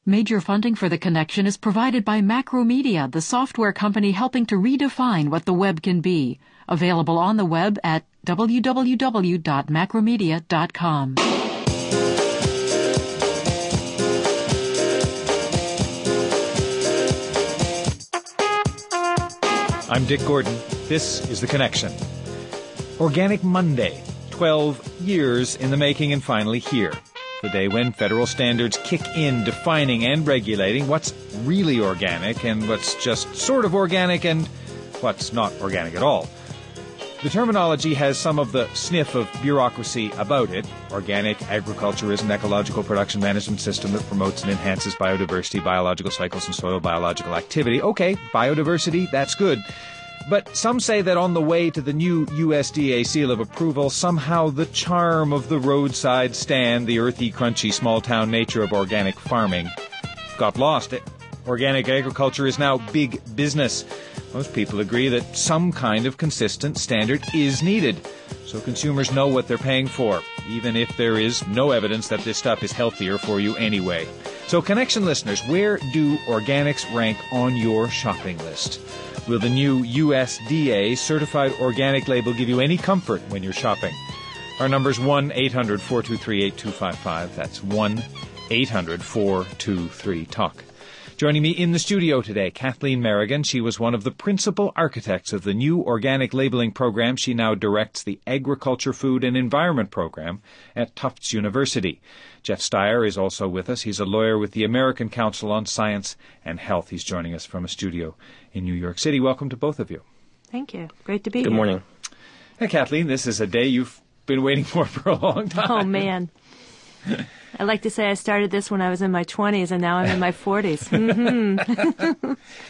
Major funding for The Connection is provided by Macromedia, the software company helping to redefine what the web can be. Available on the web at www.macromedia.com. I'm Dick Gordon. This is The Connection. Organic Monday, 12 years in the making and finally here. The day when federal standards kick in defining and regulating what's really organic and what's just sort of organic and what's not organic at all. The terminology has some of the sniff of bureaucracy about it. Organic agriculture is an ecological production management system that promotes and enhances biodiversity, biological cycles, and soil biological activity. Okay, biodiversity, that's good. But some say that on the way to the new USDA seal of approval, somehow the charm of the roadside stand, the earthy, crunchy, small-town nature of organic farming, got lost. Organic agriculture is now big business. Most people agree that some kind of consistent standard is needed, so consumers know what they're paying for, even if there is no evidence that this stuff is healthier for you anyway. So, Connection listeners, where do organics rank on your shopping list? Will the new USDA certified organic label give you any comfort when you're shopping? Our number's 1-800-423-8255. That's 1-800-423-TALK. Joining me in the studio today, Kathleen Merrigan. She was one of the principal architects of the new organic labeling program. She now directs the Agriculture, Food and Environment program at Tufts University. Jeff Steyer is also with us. He's a lawyer with the American Council on Science and Health. He's joining us from a studio in New York City. Welcome to both of you. Thank you. Great to be here. Good morning. Hey, Kathleen, this is a day you've been waiting for a long time. Oh, man. I like to say I started this when I was in my 20s, and now I'm in my 40s. Mm-hmm.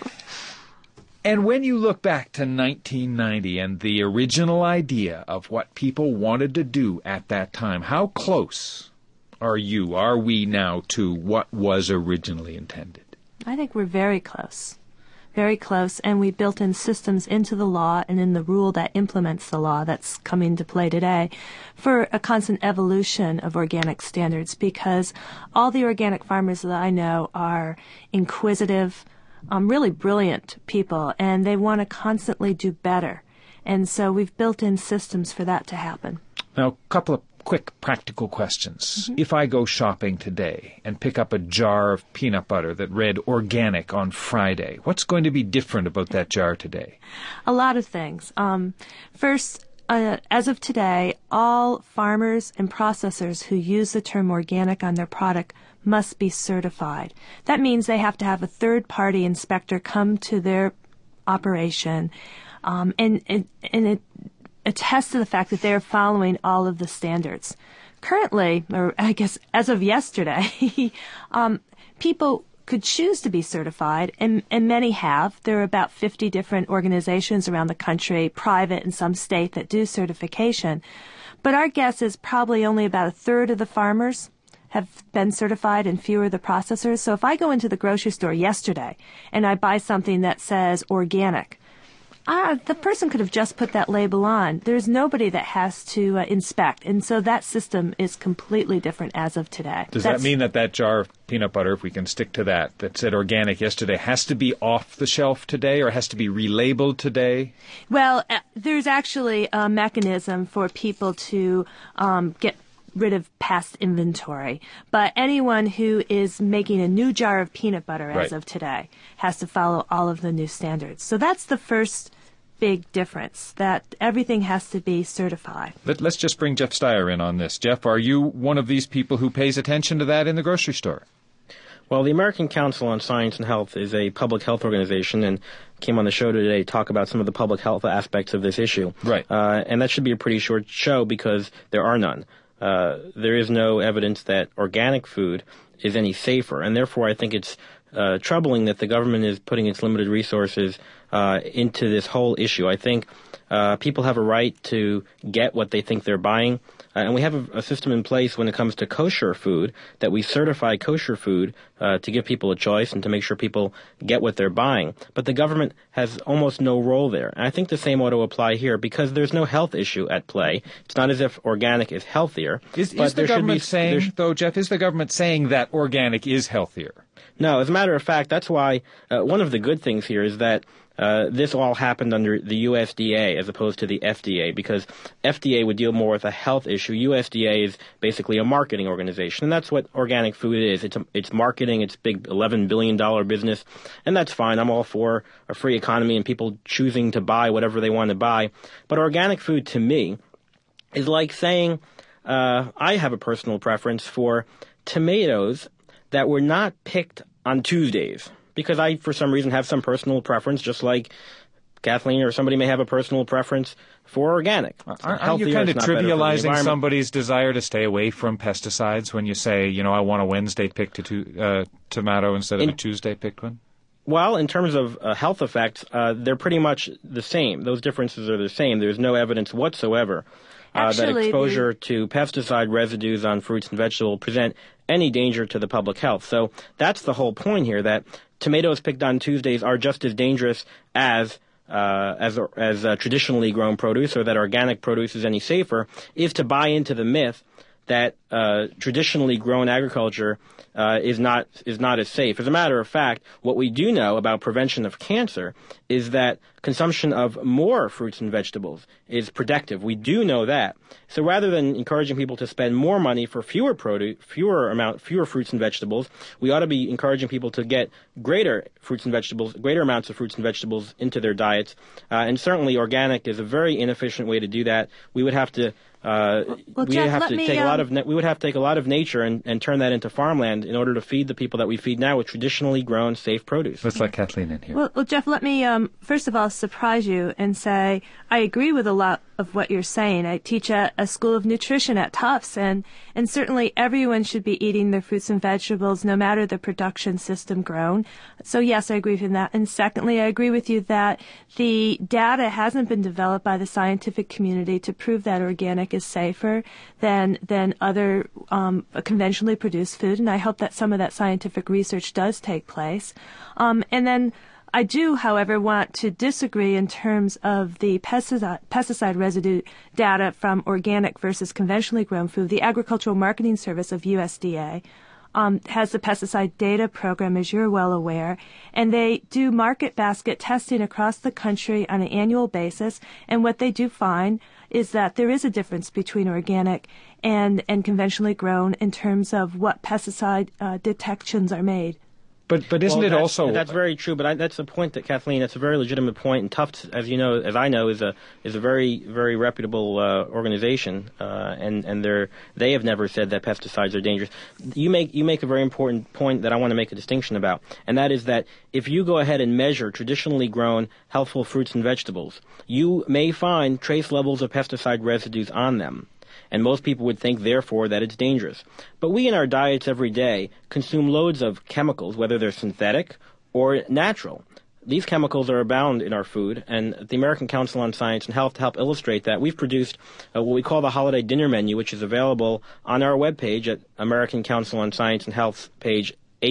And when you look back to 1990 and the original idea of what people wanted to do at that time, how close are we now to what was originally intended? I think we're very close. Very close, and we built in systems into the law and in the rule that implements the law that's coming into play today for a constant evolution of organic standards, because all the organic farmers that I know are inquisitive, really brilliant people, and they want to constantly do better. And so we've built in systems for that to happen. Now, a couple of quick practical questions. Mm-hmm. If I go shopping today and pick up a jar of peanut butter that read organic on Friday, what's going to be different about that jar today? A lot of things. First, as of today, all farmers and processors who use the term organic on their product must be certified. That means they have to have a third-party inspector come to their operation and it attest to the fact that they are following all of the standards. Currently, or I guess as of yesterday, people could choose to be certified, and many have. There are about 50 different organizations around the country, private and some state, that do certification. But our guess is probably only about a third of the farmers have been certified and fewer the processors. So if I go into the grocery store yesterday and I buy something that says organic, the person could have just put that label on. There's nobody that has to inspect. And so that system is completely different as of today. Does that mean that jar of peanut butter, if we can stick to that said organic yesterday, has to be off the shelf today or has to be relabeled today? Well, there's actually a mechanism for people to get rid of past inventory. But anyone who is making a new jar of peanut butter as of today has to follow all of the new standards. So that's the first big difference, that everything has to be certified. Let's just bring Jeff Steyer in on this. Jeff, are you one of these people who pays attention to that in the grocery store? Well, the American Council on Science and Health is a public health organization and came on the show today to talk about some of the public health aspects of this issue. Right. And that should be a pretty short show because there are none. There is no evidence that organic food is any safer, and therefore I think it's troubling that the government is putting its limited resources into this whole issue. I think people have a right to get what they think they're buying. And we have a system in place when it comes to kosher food, that we certify kosher food to give people a choice and to make sure people get what they're buying. But the government has almost no role there. And I think the same ought to apply here, because there's no health issue at play. It's not as if organic is healthier. Is the government saying, though, Jeff, is the government saying that organic is healthier? No, as a matter of fact, that's why one of the good things here is that this all happened under the USDA as opposed to the FDA, because FDA would deal more with a health issue. USDA is basically a marketing organization, and that's what organic food is. It's marketing. It's big $11 billion business, and that's fine. I'm all for a free economy and people choosing to buy whatever they want to buy. But organic food, to me, is like saying I have a personal preference for tomatoes that were not picked on Tuesdays, because I, for some reason, have some personal preference, just like Kathleen or somebody may have a personal preference for organic. Aren't you kind of trivializing somebody's desire to stay away from pesticides when you say, I want a Wednesday picked tomato instead of a Tuesday picked one? Well, in terms of health effects, they're pretty much the same. Those differences are the same. There's no evidence whatsoever that exposure to pesticide residues on fruits and vegetables present any danger to the public health. So that's the whole point here, that tomatoes picked on Tuesdays are just as dangerous as traditionally grown produce, or that organic produce is any safer, is to buy into the myth that traditionally grown agriculture is not as safe. As a matter of fact, what we do know about prevention of cancer is that consumption of more fruits and vegetables is protective. We do know that. So rather than encouraging people to spend more money for fewer fruits and vegetables, we ought to be encouraging people to get greater amounts of fruits and vegetables into their diets. And certainly organic is a very inefficient way to do that. We would have to take a lot of nature and turn that into farmland in order to feed the people that we feed now with traditionally grown, safe produce. Let's let Kathleen in here. Well, Jeff, let me first of all surprise you and say I agree with a lot of what you're saying. I teach at a school of nutrition at Tufts, and certainly everyone should be eating their fruits and vegetables no matter the production system grown. So yes, I agree with that. And secondly, I agree with you that the data hasn't been developed by the scientific community to prove that organic is safer than other conventionally produced food, and I hope that some of that scientific research does take place. And then I do, however, want to disagree in terms of the pesticide residue data from organic versus conventionally grown food. The Agricultural Marketing Service of USDA has the pesticide data program, as you're well aware, and they do market basket testing across the country on an annual basis, and what they do find is that there is a difference between organic and conventionally grown in terms of what pesticide detections are made. But isn't it also... That's very true, but that's the point that, Kathleen, that's a very legitimate point. And Tufts, as I know, is a very, very reputable organization, and they have never said that pesticides are dangerous. You make a very important point that I want to make a distinction about, and that is that if you go ahead and measure traditionally grown healthful fruits and vegetables, you may find trace levels of pesticide residues on them. And most people would think, therefore, that it's dangerous. But we in our diets every day consume loads of chemicals, whether they're synthetic or natural. These chemicals are abound in our food, and the American Council on Science and Health, to help illustrate that, we've produced what we call the Holiday Dinner Menu, which is available on our webpage at American Council on Science and Health page,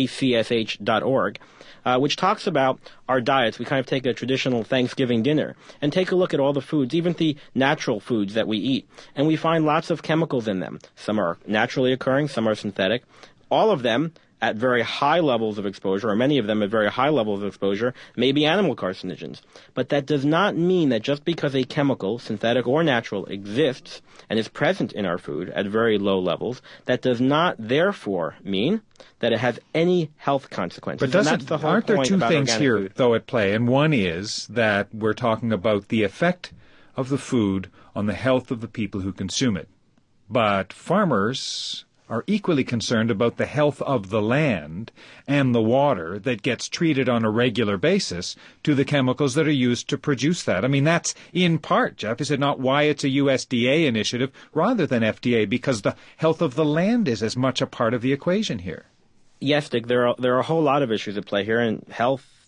acsh.org. Which talks about our diets. We kind of take a traditional Thanksgiving dinner and take a look at all the foods, even the natural foods that we eat. And we find lots of chemicals in them. Some are naturally occurring, some are synthetic. All of them at very high levels of exposure, or many of them at very high levels of exposure, may be animal carcinogens. But that does not mean that just because a chemical, synthetic or natural, exists and is present in our food at very low levels, that does not therefore mean that it has any health consequences. But aren't there two things here, though, at play? And one is that we're talking about the effect of the food on the health of the people who consume it. But farmers are equally concerned about the health of the land and the water that gets treated on a regular basis to the chemicals that are used to produce that. I mean, that's in part, Jeff, is it not why it's a USDA initiative rather than FDA? Because the health of the land is as much a part of the equation here. Yes, Dick, there are a whole lot of issues at play here, and health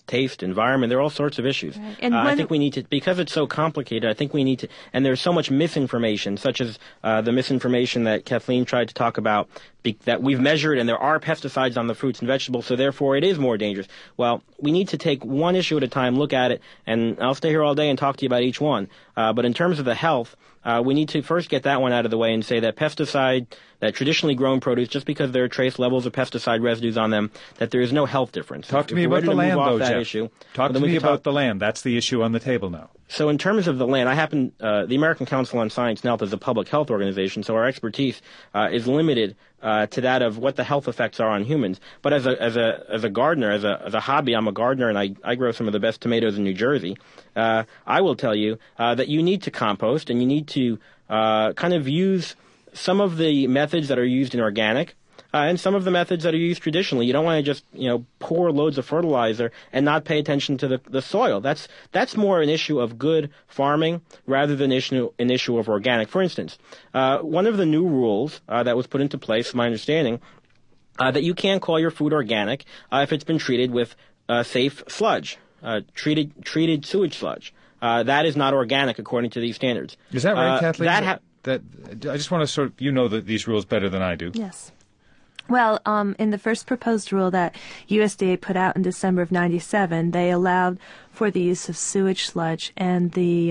taste, environment. There are all sorts of issues. Right. And I think we need to, because it's so complicated, I think we need to, and there's so much misinformation, such as the misinformation that Kathleen tried to talk about, that we've measured and there are pesticides on the fruits and vegetables, so therefore it is more dangerous. Well, we need to take one issue at a time, look at it, and I'll stay here all day and talk to you about each one. But in terms of the health, we need to first get that one out of the way and say that that traditionally grown produce, just because there are trace levels of pesticide residues on them, that there is no health difference. Talk to me about the land, though, Jeff. Talk to me about the land. That's the issue on the table now. So in terms of the land, the American Council on Science and Health is a public health organization, so our expertise is limited to that of what the health effects are on humans. But as a gardener, as a hobby, I'm a gardener and I grow some of the best tomatoes in New Jersey. I will tell you that you need to compost and you need to kind of use some of the methods that are used in organic. And some of the methods that are used traditionally. You don't want to just, pour loads of fertilizer and not pay attention to the soil. That's more an issue of good farming rather than an issue of organic. For instance, one of the new rules that was put into place, my understanding, that you can't call your food organic if it's been treated with safe sludge, treated sewage sludge. That is not organic according to these standards. Is that right, Kathleen? I just want to these rules better than I do. Yes. Well, in the first proposed rule that USDA put out in December of '97, they allowed for the use of sewage sludge, and the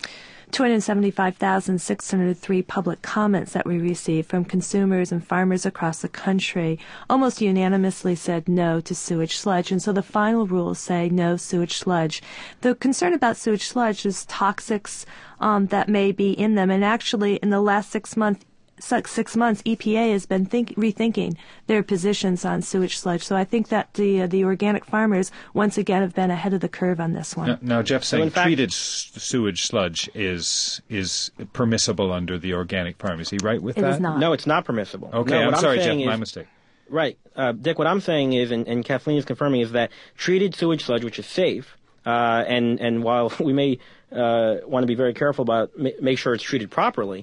275,603 public comments that we received from consumers and farmers across the country almost unanimously said no to sewage sludge, and so the final rules say no sewage sludge. The concern about sewage sludge is toxics that may be in them, and actually in the last 6 months, EPA has been rethinking their positions on sewage sludge. So I think that the organic farmers once again have been ahead of the curve on this one. Now Jeff's saying treated sewage sludge is permissible under the organic farm. Is he right with that? It is not. No, it's not permissible. Okay, I'm sorry, Jeff, my mistake. Right. Dick, what I'm saying is, and Kathleen is confirming, is that treated sewage sludge, which is safe, and while we may want to be very careful about make sure it's treated properly,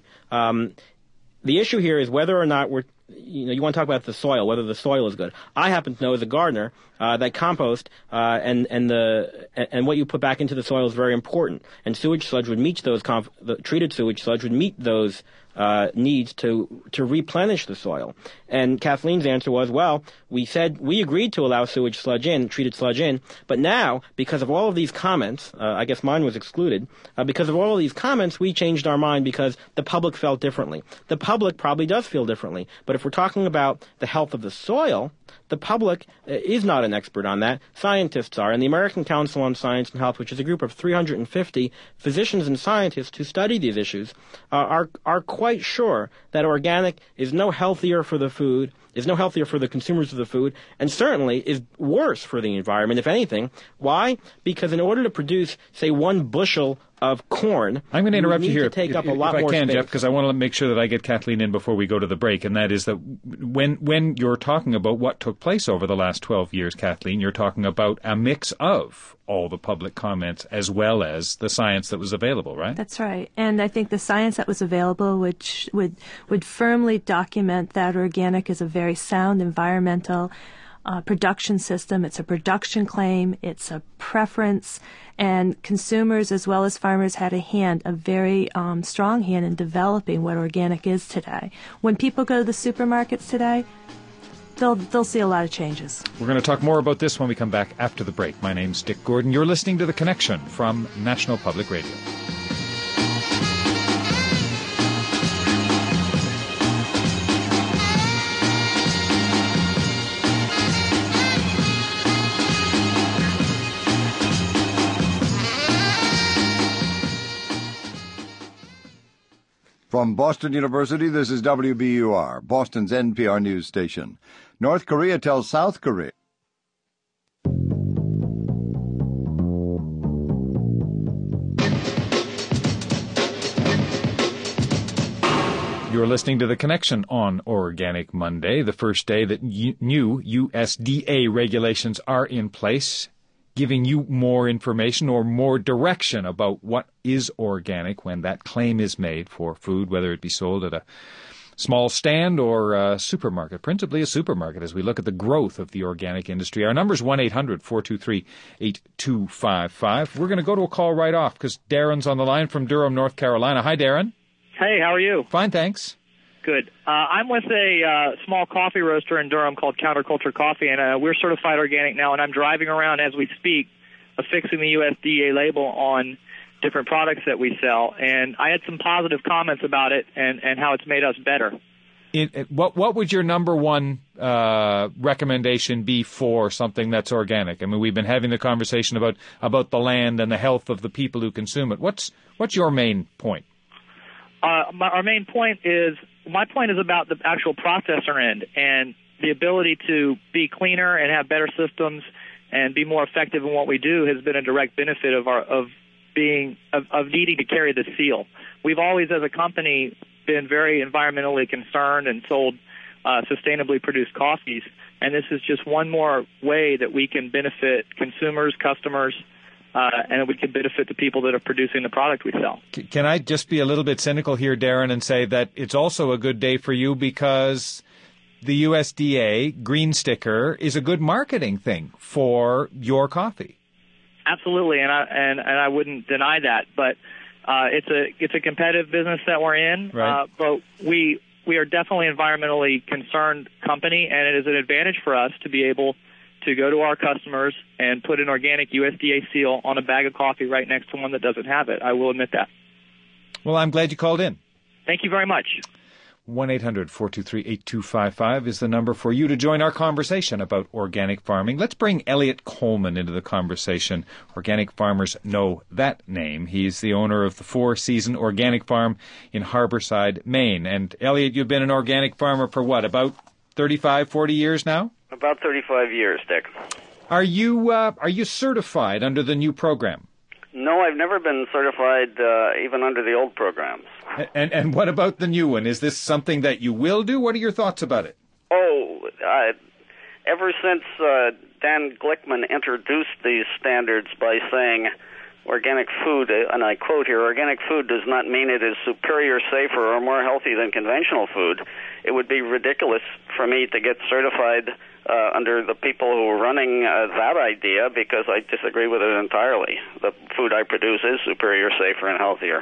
the issue here is whether or not you want to talk about the soil, whether the soil is good. I happen to know as a gardener that compost and what you put back into the soil is very important. And sewage sludge would meet the treated sewage sludge would meet those needs to replenish the soil. And Kathleen's answer was, well, we agreed to allow sewage sludge in, treated sludge in, but now, because of all of these comments, I guess mine was excluded, because of all of these comments, we changed our mind because the public felt differently. The public probably does feel differently, but if we're talking about the health of the soil, the public is not an expert on that. Scientists are. And the American Council on Science and Health, which is a group of 350 physicians and scientists who study these issues, are quite sure that organic is no healthier for the food, is no healthier for the consumers of the food, and certainly is worse for the environment, if anything. Why? Because in order to produce, say, 1 bushel of corn, I'm going to interrupt you here, to take up a lot more more space. If I can, space. Jeff, because I want to make sure that I get Kathleen in before we go to the break, and that is that when you're talking about what took place over the last 12 years, Kathleen, you're talking about a mix of all the public comments as well as the science that was available, right? That's right. And I think the science that was available which would firmly document that organic is a very sound environmental production system. It's a production claim. It's a preference. And consumers as well as farmers had a very strong hand in developing what organic is today. When people go to the supermarkets today, they'll see a lot of changes. We're going to talk more about this when we come back after the break. My name's Dick Gordon. You're listening to The Connection from National Public Radio. From Boston University, this is WBUR, Boston's NPR news station. North Korea tells South Korea. You're listening to The Connection on Organic Monday, the first day that new USDA regulations are in place, giving you more information or more direction about what is organic when that claim is made for food, whether it be sold at small stand or supermarket, principally a supermarket, as we look at the growth of the organic industry. Our number is 1-800-423-8255. We're going to go to a call right off because Darren's on the line from Durham, North Carolina. Hi, Darren. Hey, how are you? Fine, thanks. Good. I'm with a small coffee roaster in Durham called Counterculture Coffee, and we're certified organic now, and I'm driving around as we speak affixing the USDA label on different products that we sell, and I had some positive comments about it and how it's made us better. What would your number one recommendation be for something that's organic? I mean, we've been having the conversation about the land and the health of the people who consume it. What's your main point? My point is about the actual processor end and the ability to be cleaner and have better systems and be more effective in what we do has been a direct benefit of needing to carry the seal. We've always, as a company, been very environmentally concerned and sold sustainably produced coffees, and this is just one more way that we can benefit consumers, customers, and we can benefit the people that are producing the product we sell. Can I just be a little bit cynical here, Darren, and say that it's also a good day for you because the USDA green sticker is a good marketing thing for your coffee? Absolutely, and I wouldn't deny that, but it's a competitive business that we're in. Right. But we are definitely an environmentally concerned company, and it is an advantage for us to be able to go to our customers and put an organic USDA seal on a bag of coffee right next to one that doesn't have it. I will admit that. Well, I'm glad you called in. Thank you very much. 1-800-423-8255 is the number for you to join our conversation about organic farming. Let's bring Elliot Coleman into the conversation. Organic farmers know that name. He's the owner of the Four Season Organic Farm in Harborside, Maine. And Elliot, you've been an organic farmer for what, about 35, 40 years now? About 35 years, Dick. Are you certified under the new program? No, I've never been certified even under the old programs. And what about the new one? Is this something that you will do? What are your thoughts about it? Ever since Dan Glickman introduced these standards by saying organic food, and I quote here, organic food does not mean it is superior, safer, or more healthy than conventional food, it would be ridiculous for me to get certified under the people who are running that idea because I disagree with it entirely. The food I produce is superior, safer, and healthier.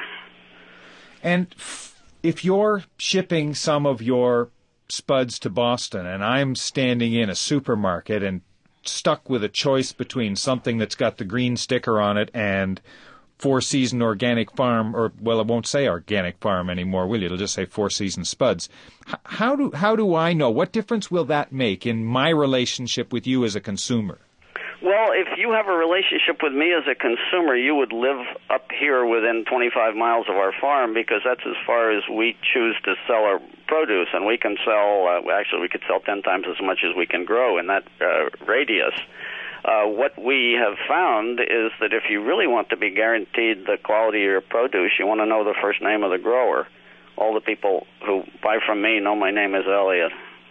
And if you're shipping some of your spuds to Boston and I'm standing in a supermarket and stuck with a choice between something that's got the green sticker on it and Four Season Organic Farm, or, well, it won't say Organic Farm anymore, will you? It'll just say Four Season Spuds. How do I know? What difference will that make in my relationship with you as a consumer? Well, if you have a relationship with me as a consumer, you would live up here within 25 miles of our farm because that's as far as we choose to sell our produce, and we can sell, actually we could sell 10 times as much as we can grow in that radius. What we have found is that if you really want to be guaranteed the quality of your produce, you want to know the first name of the grower. All the people who buy from me know my name is Elliot.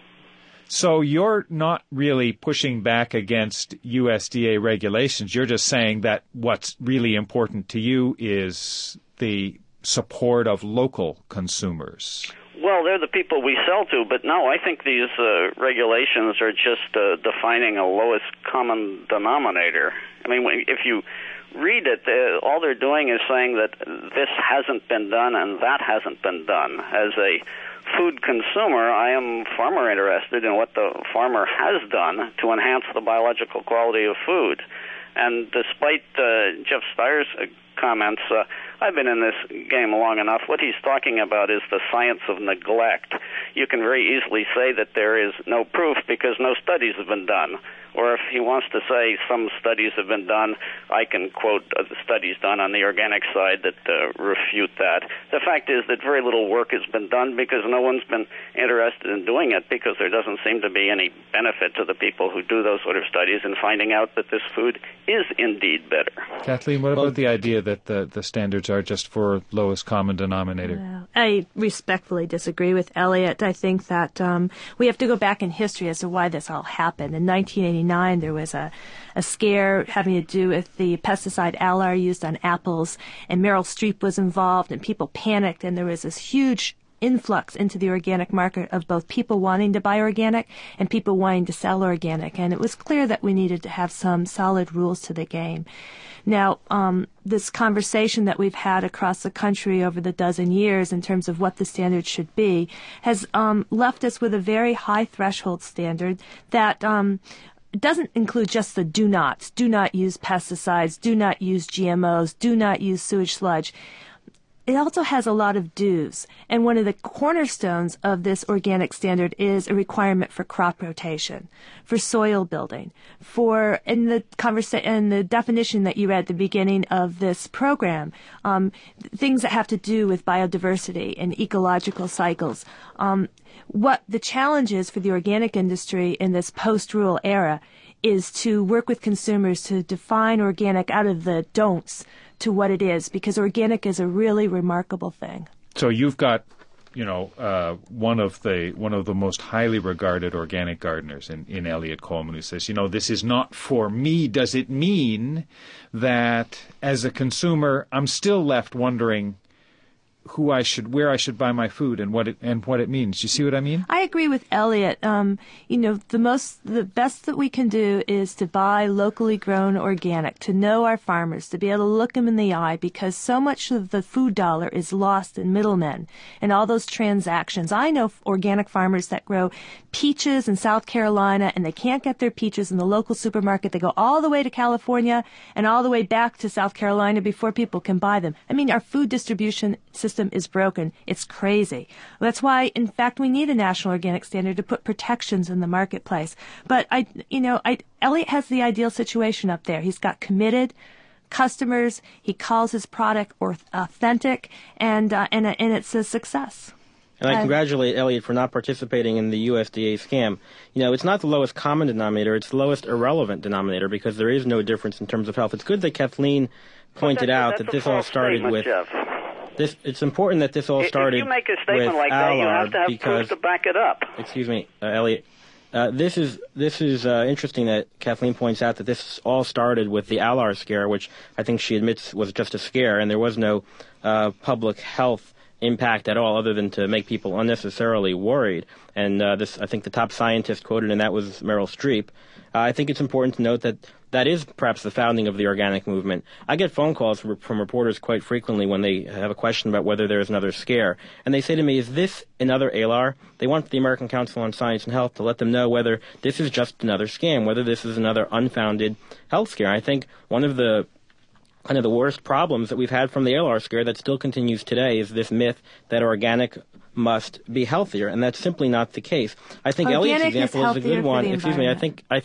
So you're not really pushing back against USDA regulations. You're just saying that what's really important to you is the support of local consumers. Well, they're the people we sell to, but no, I think these regulations are just defining a lowest common denominator. I mean, if you read it, all they're doing is saying that this hasn't been done and that hasn't been done. As a food consumer, I am far more interested in what the farmer has done to enhance the biological quality of food. And despite Jeff Steyer's comments, I've been in this game long enough. What he's talking about is the science of neglect. You can very easily say that there is no proof because no studies have been done. Or if he wants to say some studies have been done, I can quote the studies done on the organic side that refute that. The fact is that very little work has been done because no one's been interested in doing it because there doesn't seem to be any benefit to the people who do those sort of studies in finding out that this food is indeed better. Kathleen, what about the idea that the standards are just for lowest common denominator? Well, I respectfully disagree with Elliot. I think that we have to go back in history as to why this all happened. In 1989, there was a scare having to do with the pesticide Alar used on apples, and Meryl Streep was involved, and people panicked, and there was this huge influx into the organic market of both people wanting to buy organic and people wanting to sell organic. And it was clear that we needed to have some solid rules to the game. Now, this conversation that we've had across the country over the dozen years in terms of what the standard should be has left us with a very high threshold standard that doesn't include just the do nots. Do not use pesticides. Do not use GMOs. Do not use sewage sludge. It also has a lot of do's, and one of the cornerstones of this organic standard is a requirement for crop rotation, for soil building, for in the definition that you read at the beginning of this program, things that have to do with biodiversity and ecological cycles. What the challenge is for the organic industry in this post-rural era is to work with consumers to define organic out of the don'ts to what it is, because organic is a really remarkable thing. So you've got, one of the most highly regarded organic gardeners in Elliot Coleman, who says, this is not for me. Does it mean that as a consumer, I'm still left wondering where I should buy my food and what it means? Do you see what I mean? I agree with Elliot. The best that we can do is to buy locally grown organic, to know our farmers, to be able to look them in the eye, because so much of the food dollar is lost in middlemen and all those transactions. I know organic farmers that grow peaches in South Carolina, and they can't get their peaches in the local supermarket. They go all the way to California and all the way back to South Carolina before people can buy them. I mean, our food distribution system is broken. It's crazy. That's why, in fact, we need a national organic standard to put protections in the marketplace. But Elliot has the ideal situation up there. He's got committed customers. He calls his product authentic, and it's a success. And I congratulate Elliot for not participating in the USDA scam. It's not the lowest common denominator, it's the lowest irrelevant denominator, because there is no difference in terms of health. It's good that Kathleen pointed out that this all started with... It's important that this all started with If you make a statement like that, you have to have proof to back it up. Excuse me, Elliot. This is interesting that Kathleen points out that this all started with the Alar scare, which I think she admits was just a scare, and there was no public health impact at all, other than to make people unnecessarily worried. And I think the top scientist quoted in that was Meryl Streep. I think it's important to note that is perhaps the founding of the organic movement. I get phone calls from reporters quite frequently when they have a question about whether there is another scare. And they say to me, is this another ALAR? They want the American Council on Science and Health to let them know whether this is just another scam, whether this is another unfounded health scare. I think one of the worst problems that we've had from the ALAR scare that still continues today is this myth that organic must be healthier, and that's simply not the case. I think Elliot's example is a good one. Excuse me.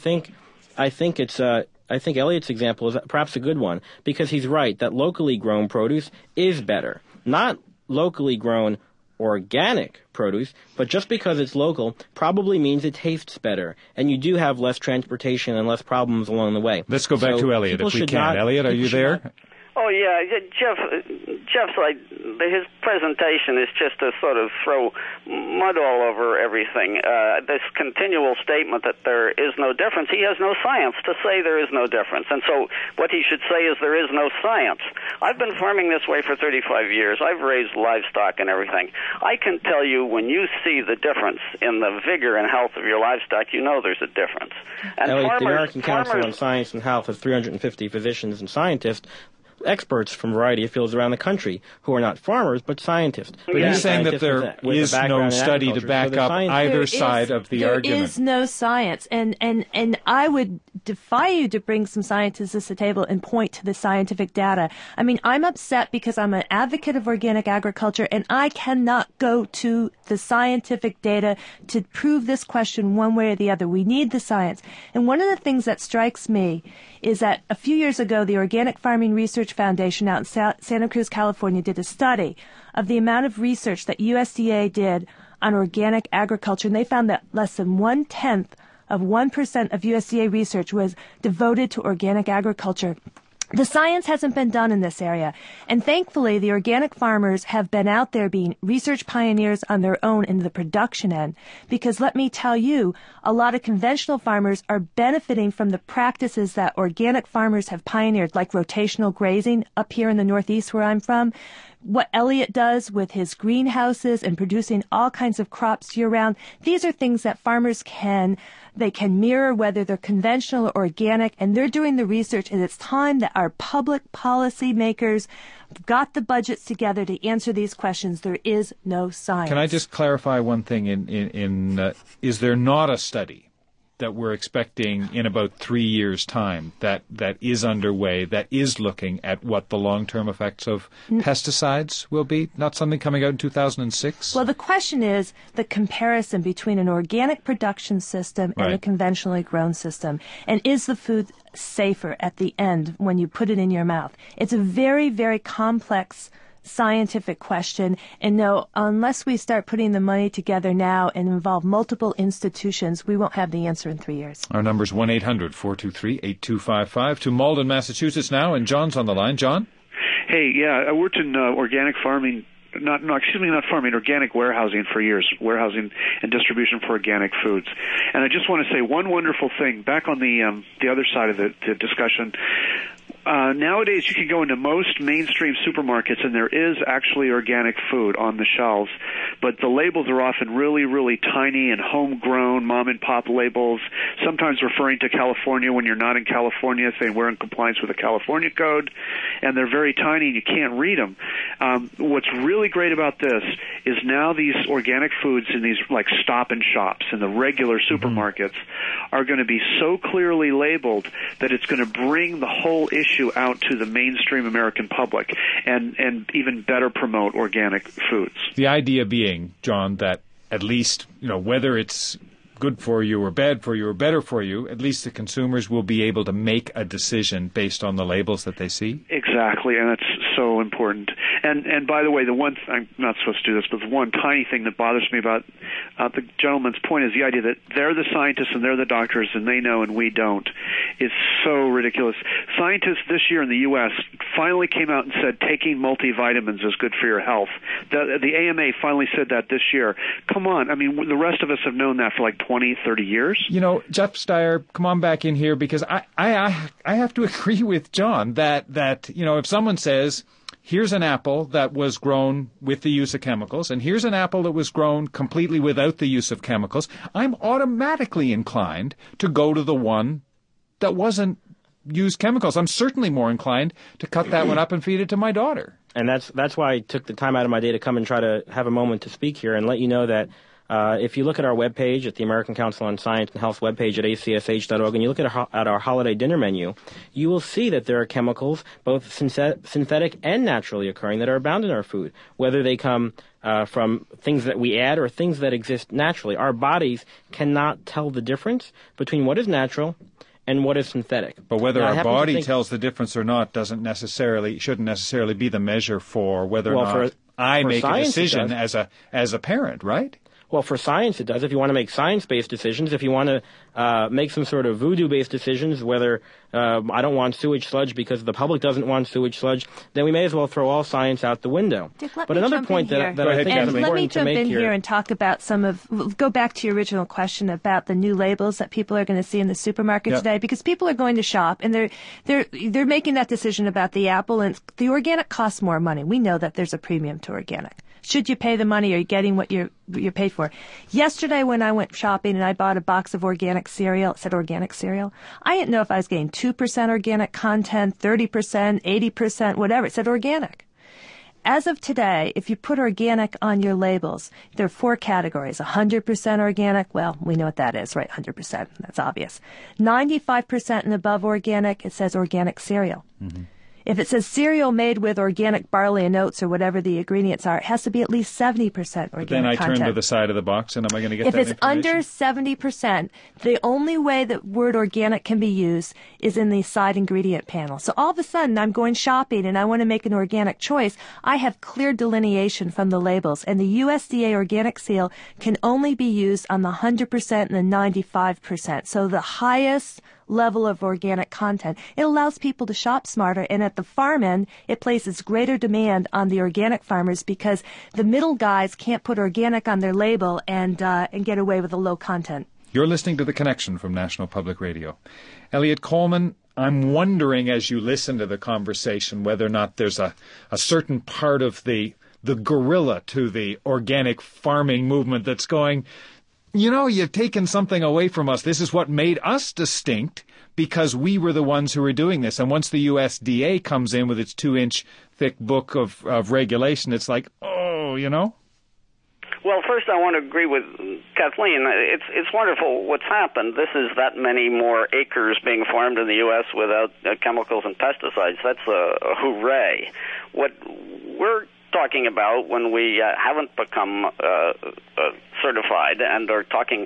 I think Elliot's example is perhaps a good one, because he's right that locally grown produce is better. Not locally grown organic produce, but just because it's local probably means it tastes better, and you do have less transportation and less problems along the way. Let's go back to Elliot if we can. Elliot, are you there? Oh, yeah. Jeff's like, his presentation is just to sort of throw mud all over everything. This continual statement that there is no difference, he has no science to say there is no difference. And so what he should say is there is no science. I've been farming this way for 35 years. I've raised livestock and everything. I can tell you when you see the difference in the vigor and health of your livestock, you know there's a difference. And Elliot, the American Council on Science and Health has 350 physicians and scientists, experts from a variety of fields around the country who are not farmers but scientists. But you're saying that there is no study to back up either side of the argument. There is no science, and I would defy you to bring some scientists to the table and point to the scientific data. I mean, I'm upset because I'm an advocate of organic agriculture, and I cannot go to the scientific data to prove this question one way or the other. We need the science. And one of the things that strikes me is that a few years ago, the Organic Farming Research Foundation out in Santa Cruz, California, did a study of the amount of research that USDA did on organic agriculture, and they found that less than 1/10 of 1% of USDA research was devoted to organic agriculture. The science hasn't been done in this area, and thankfully the organic farmers have been out there being research pioneers on their own in the production end, because let me tell you, a lot of conventional farmers are benefiting from the practices that organic farmers have pioneered, like rotational grazing up here in the Northeast where I'm from. what Elliot does with his greenhouses and producing all kinds of crops year-round, these are things that farmers can mirror, whether they're conventional or organic, and they're doing the research, and it's time that our public policy makers got the budgets together to answer these questions. There is no science. Can I just clarify one thing? Is there not a study that we're expecting in about 3 years' time that is underway, that is looking at what the long-term effects of pesticides will be? Not something coming out in 2006? Well, the question is the comparison between an organic production system and a conventionally grown system. And is the food safer at the end when you put it in your mouth? It's a very, very complex scientific question, and no, unless we start putting the money together now and involve multiple institutions, we won't have the answer in 3 years. Our number's 1-800-423-8255. To Malden, Massachusetts now, and John's on the line. John? Hey, yeah, I worked in organic farming, organic warehousing for years, warehousing and distribution for organic foods. And I just want to say one wonderful thing, back on the other side of the discussion. Nowadays, you can go into most mainstream supermarkets, and there is actually organic food on the shelves, but the labels are often really, really tiny and homegrown, mom-and-pop labels, sometimes referring to California when you're not in California, saying we're in compliance with the California code, and they're very tiny and you can't read them. What's really great about this is now these organic foods in these like Stop and Shops and the regular supermarkets are going to be so clearly labeled that it's going to bring the whole issue out to the mainstream American public and even better promote organic foods. The idea being, John, that at least, whether it's good for you or bad for you or better for you, at least the consumers will be able to make a decision based on the labels that they see? Exactly, and it's so important. And by the way, I'm not supposed to do this, but the one tiny thing that bothers me about the gentleman's point is the idea that they're the scientists and they're the doctors and they know and we don't. It's so ridiculous. Scientists this year in the U.S. finally came out and said taking multivitamins is good for your health. The AMA finally said that this year. Come on, I mean, the rest of us have known that for like 20, 30 years. Jeff Steyer, come on back in here, because I have to agree with John that if someone says, here's an apple that was grown with the use of chemicals, and here's an apple that was grown completely without the use of chemicals, I'm automatically inclined to go to the one that wasn't used chemicals. I'm certainly more inclined to cut that one up and feed it to my daughter. And that's why I took the time out of my day to come and try to have a moment to speak here and let you know that if you look at our webpage, at the American Council on Science and Health webpage at acsh.org, and you look at our holiday dinner menu, you will see that there are chemicals, both synthetic and naturally occurring, that are abound in our food, whether they come from things that we add or things that exist naturally. Our bodies cannot tell the difference between what is natural and what is synthetic. But whether our body tells the difference or not shouldn't necessarily be the measure for whether or not I make a decision as a parent, right? Well, for science it does. If you want to make science-based decisions, if you want to make some sort of voodoo-based decisions, whether I don't want sewage sludge because the public doesn't want sewage sludge, then we may as well throw all science out the window. Dick, but another point that I think is important to make here. Let me jump in here and talk about go back to your original question about the new labels that people are going to see in the supermarket today, because people are going to shop and they're making that decision about the apple, and the organic costs more money. We know that there's a premium to organic. Should you pay the money, are you getting what you're paid for? Yesterday when I went shopping and I bought a box of organic cereal, it said organic cereal. I didn't know if I was getting 2% organic content, 30%, 80%, whatever. It said organic. As of today, if you put organic on your labels, there are 4 categories. 100% organic, well, we know what that is, right? 100%, that's obvious. 95% and above organic, it says organic cereal. Mm-hmm. If it says cereal made with organic barley and oats or whatever the ingredients are, it has to be at least 70% organic content. Then I turn to the side of the box, and am I going to get that information? If it's under 70%, the only way that word organic can be used is in the side ingredient panel. So all of a sudden, I'm going shopping and I want to make an organic choice. I have clear delineation from the labels, and the USDA organic seal can only be used on the 100% and the 95%. So the highest level of organic content. It allows people to shop smarter, and at the farm end, it places greater demand on the organic farmers because the middle guys can't put organic on their label and get away with a low content. You're listening to The Connection from National Public Radio. Elliot Coleman, I'm wondering, as you listen to the conversation, whether or not there's a certain part of the gorilla to the organic farming movement that's going, you've taken something away from us. This is what made us distinct because we were the ones who were doing this. And once the USDA comes in with its 2-inch thick book of regulation, it's like, Well, first I want to agree with Kathleen. It's wonderful what's happened. This is that many more acres being farmed in the U.S. without chemicals and pesticides. That's a hooray. What we're talking about when we haven't become certified and are talking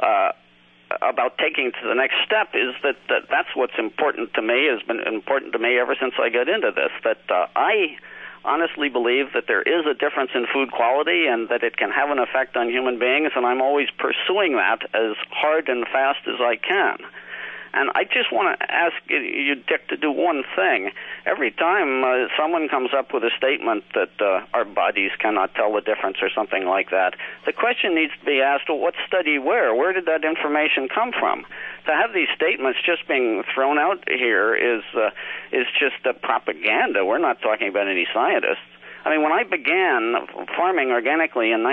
about taking to the next step is that's what's important to me, has been important to me ever since I got into this, that I honestly believe that there is a difference in food quality and that it can have an effect on human beings, and I'm always pursuing that as hard and fast as I can. And I just want to ask you, Dick, to do one thing. Every time someone comes up with a statement that our bodies cannot tell the difference or something like that, the question needs to be asked, well, what study where? Where did that information come from? To have these statements just being thrown out here is just propaganda. We're not talking about any scientists. I mean, when I began farming organically in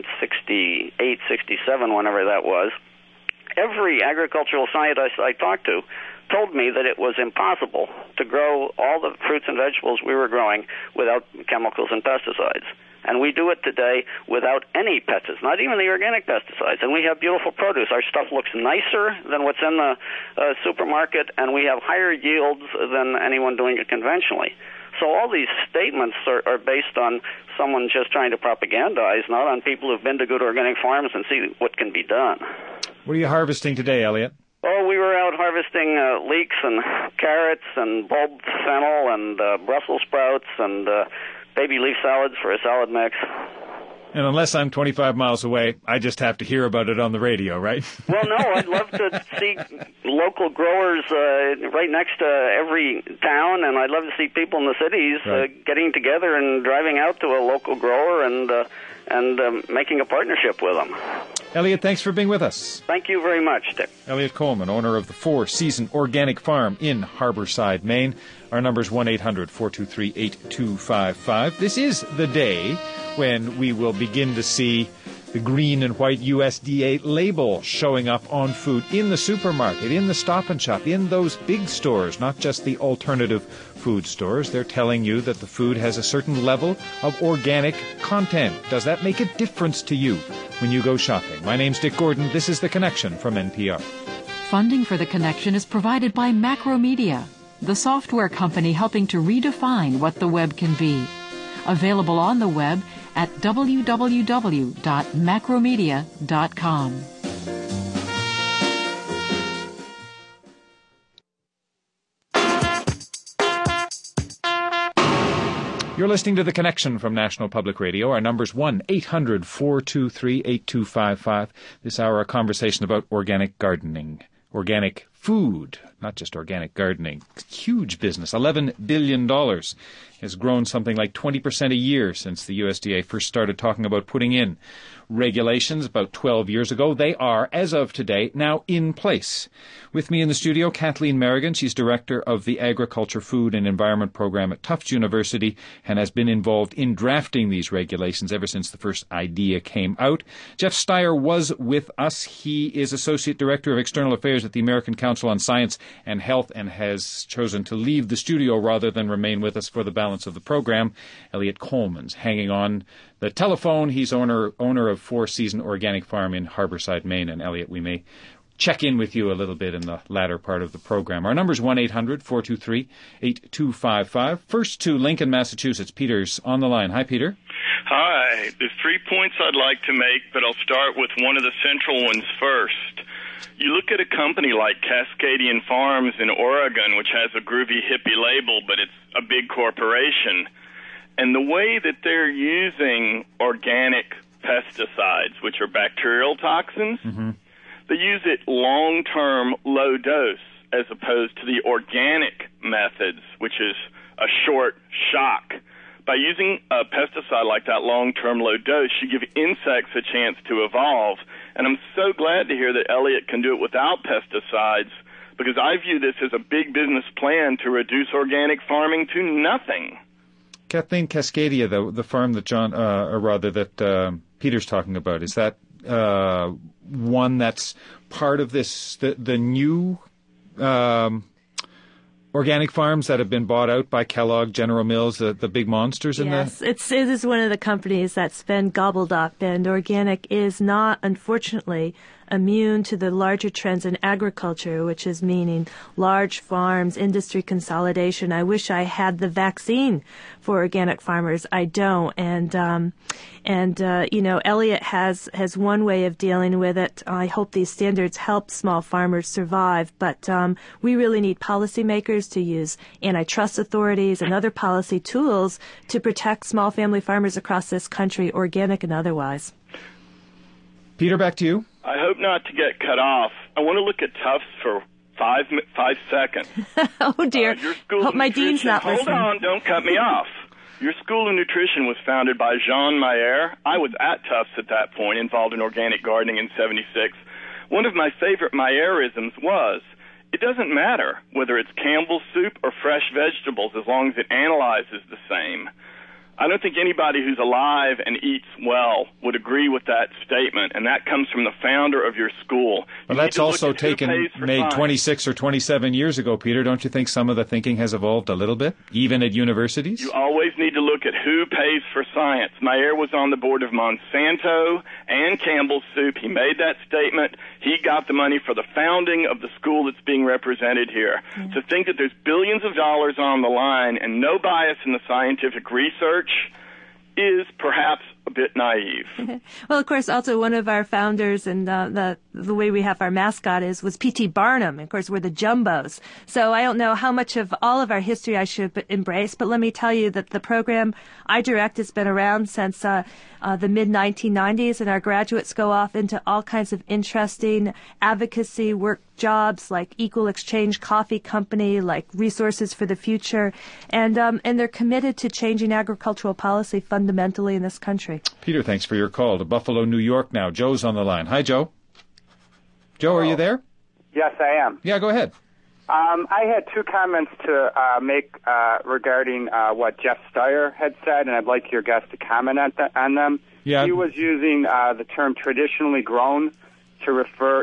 1968, 67, whenever that was, every agricultural scientist I talked to told me that it was impossible to grow all the fruits and vegetables we were growing without chemicals and pesticides. And we do it today without any pesticides, not even the organic pesticides. And we have beautiful produce. Our stuff looks nicer than what's in the supermarket, and we have higher yields than anyone doing it conventionally. So all these statements are based on someone just trying to propagandize, not on people who've been to good organic farms and see what can be done. What are you harvesting today, Elliot? Oh, we were out harvesting leeks and carrots and bulb fennel and Brussels sprouts and baby leaf salads for a salad mix. And unless I'm 25 miles away, I just have to hear about it on the radio, right? Well, no, I'd love to see local growers right next to every town, and I'd love to see people in the cities getting together and driving out to a local grower and making a partnership with them. Elliot, thanks for being with us. Thank you very much, Dick. Elliot Coleman, owner of the Four Season Organic Farm in Harborside, Maine. Our number is 1-800-423-8255. This is the day when we will begin to see the green and white USDA label showing up on food in the supermarket, in the Stop and Shop, in those big stores, not just the alternative food stores. They're telling you that the food has a certain level of organic content. Does that make a difference to you when you go shopping? My name's Dick Gordon. This is The Connection from NPR. Funding for The Connection is provided by Macromedia, the software company helping to redefine what the web can be. Available on the web at www.macromedia.com. You're listening to The Connection from National Public Radio. Our number's 1-800-423-8255. This hour, a conversation about organic gardening, organic food, not just organic gardening. Huge business. $11 billion has grown something like 20% a year since the USDA first started talking about putting in regulations about 12 years ago. They are, as of today, now in place. With me in the studio, Kathleen Merrigan. She's director of the Agriculture, Food and Environment Program at Tufts University and has been involved in drafting these regulations ever since the first idea came out. Jeff Steyer was with us. He is Associate Director of External Affairs at the American Council on Science and Health and has chosen to leave the studio rather than remain with us for the balance of the program. Elliot Coleman's hanging on the telephone. He's owner of Four Season Organic Farm in Harborside, Maine. And Elliot, we may check in with you a little bit in the latter part of the program. Our number is 1-800-423-8255. First to Lincoln, Massachusetts. Peter's on the line. Hi, Peter. Hi. There's 3 points I'd like to make, but I'll start with one of the central ones first. You look at a company like Cascadian Farms in Oregon, which has a groovy hippie label, but it's a big corporation. And the way that they're using organic pesticides, which are bacterial toxins, they use it long-term, low dose, as opposed to the organic methods, which is a short shock. By using a pesticide like that long-term, low dose, you give insects a chance to evolve. And I'm so glad to hear that Elliot can do it without pesticides, because I view this as a big business plan to reduce organic farming to nothing. Kathleen, Cascadia, the farm that Peter's talking about, is that one that's part of this, the new organic farms that have been bought out by Kellogg, General Mills, the big monsters in Yes, it is one of the companies that's been gobbled up, and organic is not, unfortunately, immune to the larger trends in agriculture, which is meaning large farms, industry consolidation. I wish I had the vaccine for organic farmers. I don't. And Elliott has one way of dealing with it. I hope these standards help small farmers survive, but we really need policymakers to use antitrust authorities and other policy tools to protect small family farmers across this country, organic and otherwise. Peter, back to you. I hope not to get cut off. I want to look at Tufts for 5 seconds. Oh, dear. Your school Hope my dean's not listening. Hold on, don't cut me off. Your school of nutrition was founded by Jean Mayer. I was at Tufts at that point, involved in organic gardening in '76. One of my favorite Mayerisms was, it doesn't matter whether it's Campbell's soup or fresh vegetables as long as it analyzes the same. I don't think anybody who's alive and eats well would agree with that statement, and that comes from the founder of your school. Well, that's also made 26 or 27 years ago, Peter. Don't you think some of the thinking has evolved a little bit, even at universities? You always need to look at who pays for science. Mayer was on the board of Monsanto and Campbell's Soup. He made that statement. He got the money for the founding of the school that's being represented here. Mm-hmm. To think that there's billions of dollars on the line and no bias in the scientific research is perhaps a bit naive. Well, of course, also one of our founders and the way we have our mascot was P.T. Barnum. Of course, we're the Jumbos. So I don't know how much of all of our history I should embrace, but let me tell you that the program I direct has been around since the mid-1990s, and our graduates go off into all kinds of interesting advocacy work jobs like Equal Exchange Coffee Company, like Resources for the Future, and they're committed to changing agricultural policy fundamentally in this country. Peter, thanks for your call. To Buffalo, New York now. Joe's on the line. Hi, Joe. Joe, are you there? Yes, I am. Yeah, go ahead. I had two comments to make regarding what Jeff Steyer had said, and I'd like your guest to comment on them. Yeah. He was using the term traditionally grown to refer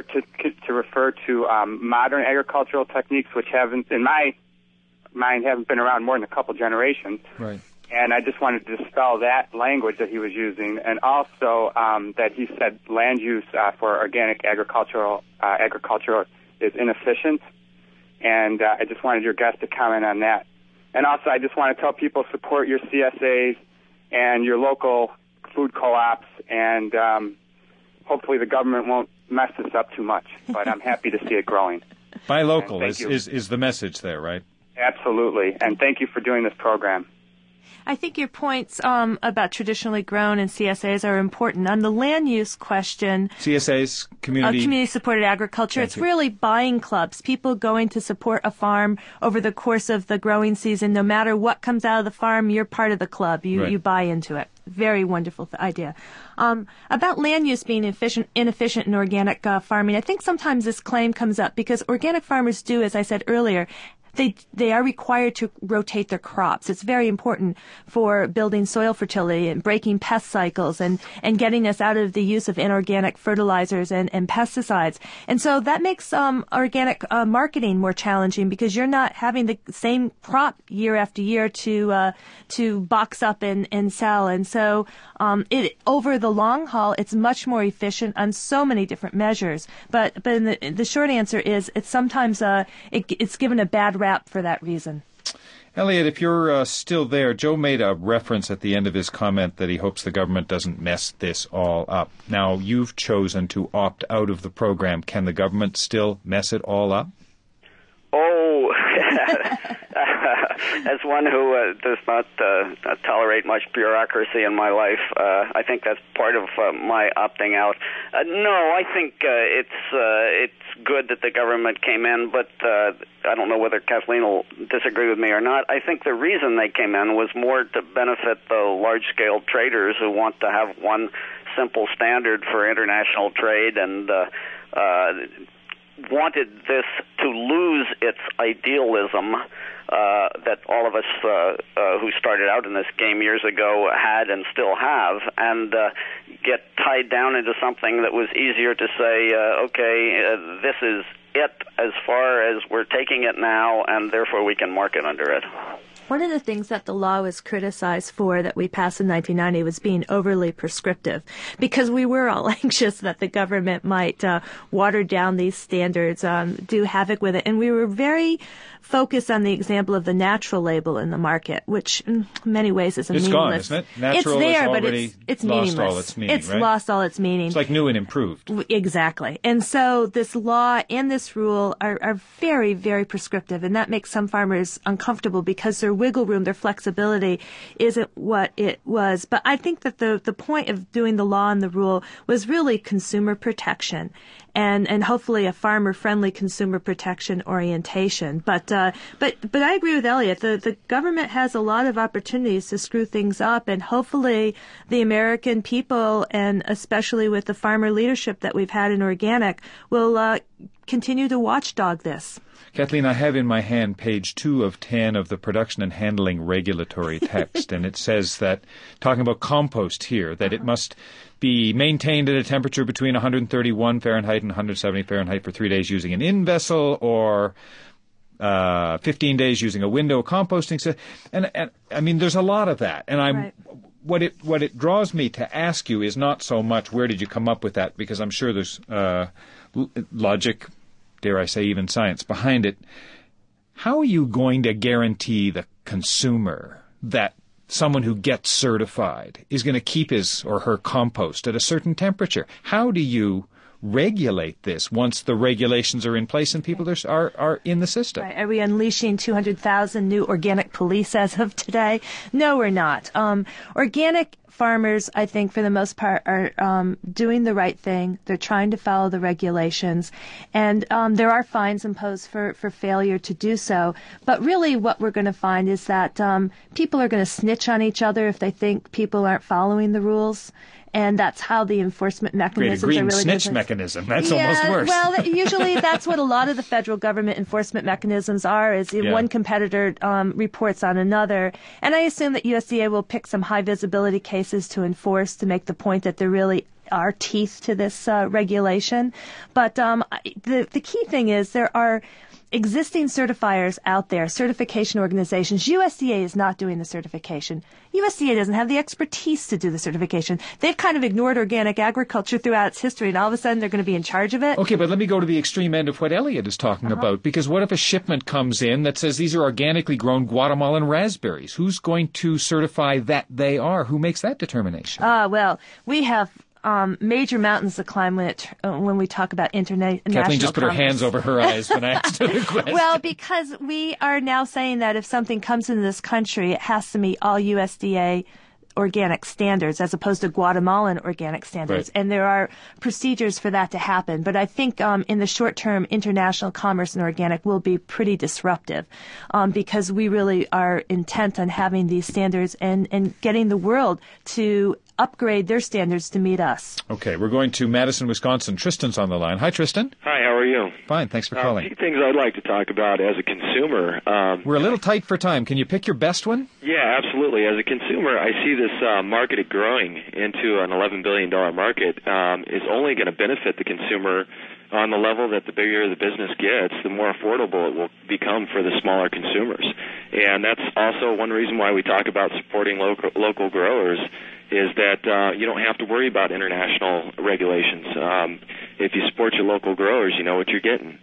to modern agricultural techniques, which haven't, in my mind, haven't been around more than a couple generations. Right. And I just wanted to dispel that language that he was using, and also that he said land use for organic agriculture is inefficient. And I just wanted your guest to comment on that. And also, I just want to tell people, support your CSAs and your local food co-ops, and hopefully the government won't mess this up too much. But I'm happy to see it growing. Buy local is the message there, right? Absolutely. And thank you for doing this program. I think your points about traditionally grown and CSAs are important. On the land use question, CSAs, community-supported agriculture, it's really buying clubs, people going to support a farm over the course of the growing season. No matter what comes out of the farm, you're part of the club. You buy into it. Very wonderful idea. About land use being inefficient in organic farming, I think sometimes this claim comes up because organic farmers do, as I said earlier, they are required to rotate their crops. It's very important for building soil fertility and breaking pest cycles and getting us out of the use of inorganic fertilizers and pesticides. And so that makes organic marketing more challenging because you're not having the same crop year after year to box up and sell. And so over the long haul, it's much more efficient on so many different measures. But the short answer is it's sometimes it's given a bad rap for that reason. Elliot, if you're still there, Joe made a reference at the end of his comment that he hopes the government doesn't mess this all up. Now, you've chosen to opt out of the program. Can the government still mess it all up? Oh, as one who does not tolerate much bureaucracy in my life, I think that's part of my opting out. No, I think it's good that the government came in, but I don't know whether Kathleen will disagree with me or not. I think the reason they came in was more to benefit the large-scale traders who want to have one simple standard for international trade and wanted this to lose its idealism that all of us who started out in this game years ago had and still have, and get tied down into something that was easier to say, okay, this is it as far as we're taking it now, and therefore we can market under it. One of the things that the law was criticized for that we passed in 1990 was being overly prescriptive, because we were all anxious that the government might water down these standards, do havoc with it. And we were very focused on the example of the natural label in the market, which in many ways is meaningless. It's gone, isn't it? Natural it's there, is but it's meaningless. Lost all its meaning, it's right? lost all its meaning. It's like new and improved. Exactly. And so this law and this rule are very, very prescriptive, and that makes some farmers uncomfortable because their wiggle room, their flexibility isn't what it was. But I think that the point of doing the law and the rule was really consumer protection and hopefully a farmer-friendly consumer protection orientation. But I agree with Elliot. The government has a lot of opportunities to screw things up, and hopefully the American people, and especially with the farmer leadership that we've had in organic, will continue to watchdog this. Kathleen, I have in my hand page 2 of 10 of the production and handling regulatory text, and it says that, talking about compost here, that it must be maintained at a temperature between 131 Fahrenheit and 170 Fahrenheit for 3 days using an in-vessel, or 15 days using a window composting system. And I mean, there's a lot of that. And what it draws me to ask you is not so much where did you come up with that, because I'm sure there's logic, dare I say even science behind it. How are you going to guarantee the consumer that someone who gets certified is going to keep his or her compost at a certain temperature? How do you regulate this once the regulations are in place and people are in the system? Right. Are we unleashing 200,000 new organic police as of today? No, we're not. Organic farmers, I think, for the most part, are doing the right thing. They're trying to follow the regulations, and there are fines imposed for failure to do so. But really what we're going to find is that people are going to snitch on each other if they think people aren't following the rules. And that's how the enforcement mechanisms Great, a are green really snitch mechanism. That's almost worse. Well, usually that's what a lot of the federal government enforcement mechanisms are, is one competitor reports on another. And I assume that USDA will pick some high visibility cases to enforce to make the point that there really are teeth to this regulation. But the key thing is there are existing certifiers out there, certification organizations. USDA is not doing the certification. USDA doesn't have the expertise to do the certification. They've kind of ignored organic agriculture throughout its history, and all of a sudden they're going to be in charge of it. Okay, but let me go to the extreme end of what Elliot is talking about, because what if a shipment comes in that says these are organically grown Guatemalan raspberries? Who's going to certify that they are? Who makes that determination? Well, we have major mountains to climb when we talk about international Kathleen just put commerce. her hands over her eyes when I asked her the question. Well, because we are now saying that if something comes into this country, it has to meet all USDA organic standards as opposed to Guatemalan organic standards. Right. And there are procedures for that to happen. But I think in the short term, international commerce in organic will be pretty disruptive because we really are intent on having these standards and getting the world to upgrade their standards to meet us. Okay, we're going to Madison, Wisconsin. Tristan's on the line. Hi, Tristan. Hi, how are you? Fine, thanks for calling. A few things I'd like to talk about as a consumer. We're a little tight for time. Can you pick your best one? Yeah, absolutely. As a consumer, I see this market growing into an $11 billion market. Is only going to benefit the consumer on the level that the bigger the business gets, the more affordable it will become for the smaller consumers. And that's also one reason why we talk about supporting local growers, is that you don't have to worry about international regulations. If you support your local growers, you know what you're getting.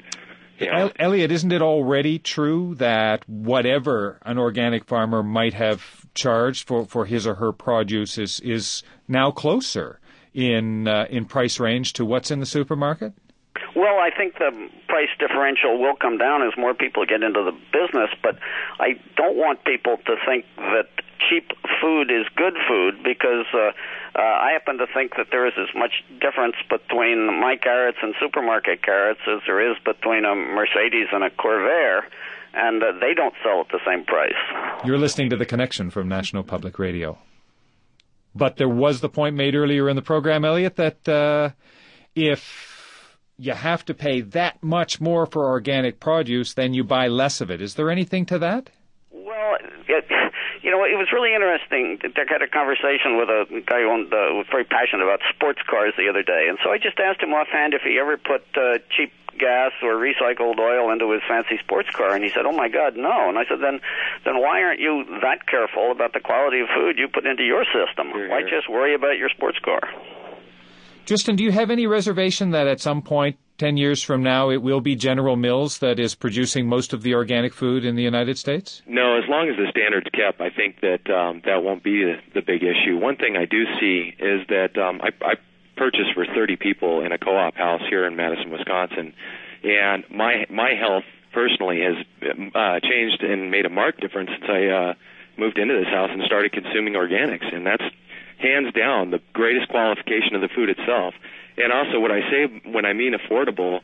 Elliot, isn't it already true that whatever an organic farmer might have charged for his or her produce is now closer in price range to what's in the supermarket? Well, I think the price differential will come down as more people get into the business, but I don't want people to think that cheap food is good food, because I happen to think that there is as much difference between my carrots and supermarket carrots as there is between a Mercedes and a Corvair, and they don't sell at the same price. You're listening to The Connection from National Public Radio. But there was the point made earlier in the program, Elliot, that if you have to pay that much more for organic produce, then you buy less of it. Is there anything to that? Well, it was really interesting. I had a conversation with a guy who was very passionate about sports cars the other day, and so I just asked him offhand if he ever put cheap gas or recycled oil into his fancy sports car, and he said, "Oh my God, no." And I said, "Then why aren't you that careful about the quality of food you put into your system? Why just worry about your sports car?" Justin, do you have any reservation that at some point, 10 years from now, it will be General Mills that is producing most of the organic food in the United States? No, as long as the standard's kept, I think that that won't be the big issue. One thing I do see is that I purchased for 30 people in a co-op house here in Madison, Wisconsin, and my health personally has changed and made a marked difference since I moved into this house and started consuming organics, and that's hands down the greatest qualification of the food itself. And also what I say when I mean affordable,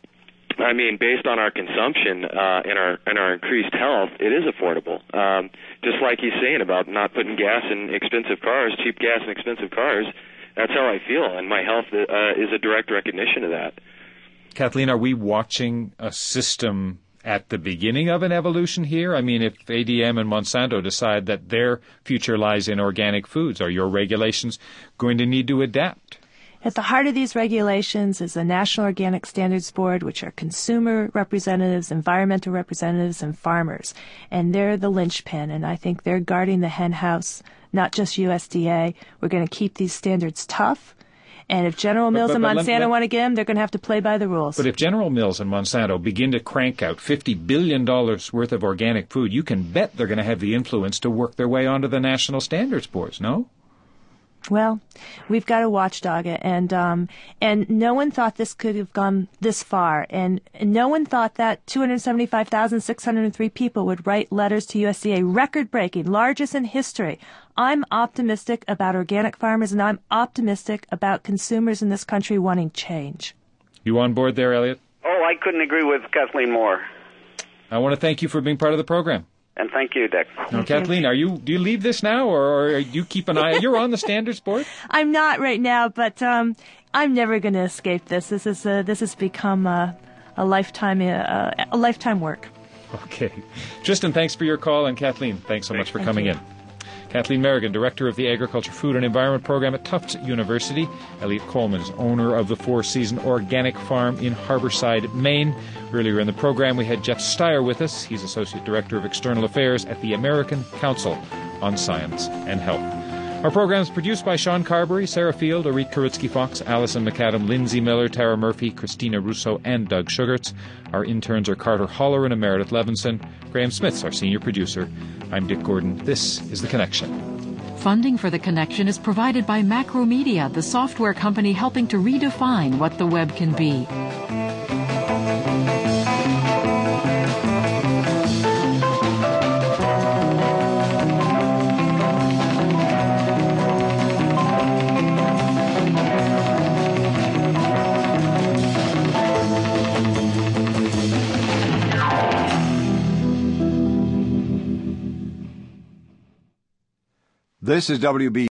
I mean based on our consumption and our increased health, it is affordable. Just like he's saying about not putting gas in expensive cars, cheap gas in expensive cars, that's how I feel, and my health is a direct recognition of that. Kathleen, are we watching a system at the beginning of an evolution here? I mean, if ADM and Monsanto decide that their future lies in organic foods, are your regulations going to need to adapt? At the heart of these regulations is the National Organic Standards Board, which are consumer representatives, environmental representatives, and farmers. And they're the linchpin, and I think they're guarding the hen house, not just USDA. We're going to keep these standards tough. And if General Mills and Monsanto want to get them, they're going to have to play by the rules. But if General Mills and Monsanto begin to crank out $50 billion worth of organic food, you can bet they're going to have the influence to work their way onto the National Standards Boards, no? Well, we've got to watchdog it, and no one thought this could have gone this far, and no one thought that 275,603 people would write letters to USDA, record-breaking, largest in history. I'm optimistic about organic farmers, and I'm optimistic about consumers in this country wanting change. You on board there, Elliot? Oh, I couldn't agree with Kathleen more. I want to thank you for being part of the program. And thank you, Dick. Now, Kathleen, do you leave this now, or you keep an eye? You're on the Standards Board? I'm not right now, but I'm never going to escape this. This has become a lifetime work. Okay, Tristan, thanks for your call, and Kathleen, thanks so much for coming in. Kathleen Merrigan, Director of the Agriculture, Food and Environment Program at Tufts University. Elliot Coleman is owner of the Four Season Organic Farm in Harborside, Maine. Earlier in the program, we had Jeff Steyer with us. He's Associate Director of External Affairs at the American Council on Science and Health. Our program is produced by Sean Carberry, Sarah Field, Orit Karitsky-Fox, Allison McAdam, Lindsay Miller, Tara Murphy, Christina Russo, and Doug Sugarts. Our interns are Carter Holleran and Meredith Levinson. Graham Smith's our senior producer. I'm Dick Gordon. This is The Connection. Funding for The Connection is provided by Macromedia, the software company helping to redefine what the web can be. This is WB.